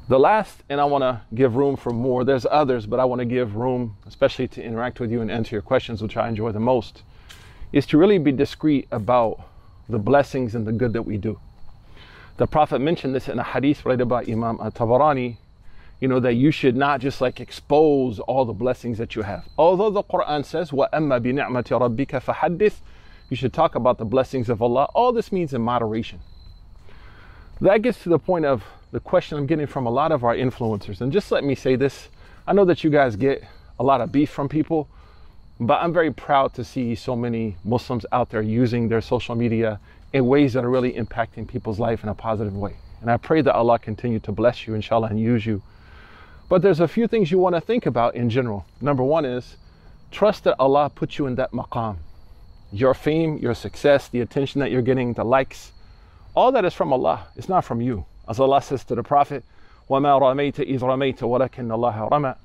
The last, and I want to give room for more, there's others, but I want to give room, especially to interact with you and answer your questions, which I enjoy the most, is to really be discreet about the blessings and the good that we do. The Prophet mentioned this in a hadith read by Imam At-Tabarani, that you should not just like expose all the blessings that you have. Although the Quran says, وَأَمَّا بِنِعْمَةِ رَبِّكَ فَحَدِّثْ, you should talk about the blessings of Allah. All this means in moderation. That gets to the point of the question I'm getting from a lot of our influencers. And just let me say this. I know that you guys get a lot of beef from people, but I'm very proud to see so many Muslims out there using their social media in ways that are really impacting people's life in a positive way. And I pray that Allah continue to bless you, inshallah, and use you. But there's a few things you want to think about in general. Number one is trust that Allah put you in that maqam. Your fame, your success, the attention that you're getting, the likes, all that is from Allah. It's not from you. As Allah says to the Prophet, وَمَا رَمَيْتَ إِذْ رَمَيْتَ وَلَكِنَّ اللَّهَ رَمَى.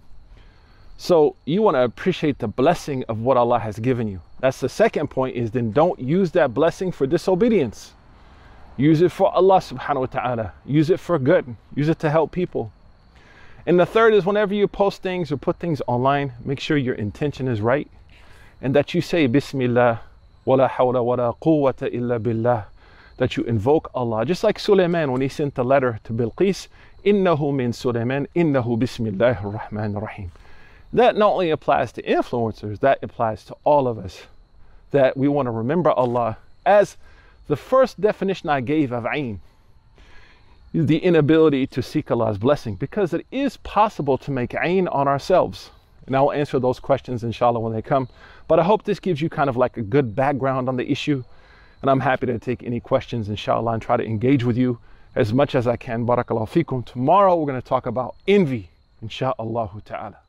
So you want to appreciate the blessing of what Allah has given you. That's the second point, is then don't use that blessing for disobedience. Use it for Allah subhanahu wa ta'ala. Use it for good. Use it to help people. And the third is whenever you post things or put things online, make sure your intention is right and that you say Bismillah, wala hawla wala quwwata illa billah, that you invoke Allah. Just like Sulaiman when he sent the letter to Bilqis, innahu min Sulaiman, innahu bismillahir rahmanir rahim. That not only applies to influencers, that applies to all of us, that we want to remember Allah as the first definition I gave of ayn, the inability to seek Allah's blessing, because it is possible to make ayn on ourselves. And I'll answer those questions inshallah when they come. But I hope this gives you kind of like a good background on the issue. And I'm happy to take any questions inshallah and try to engage with you as much as I can. Barakallahu feekum. Tomorrow we're going to talk about envy, inshallah ta'ala.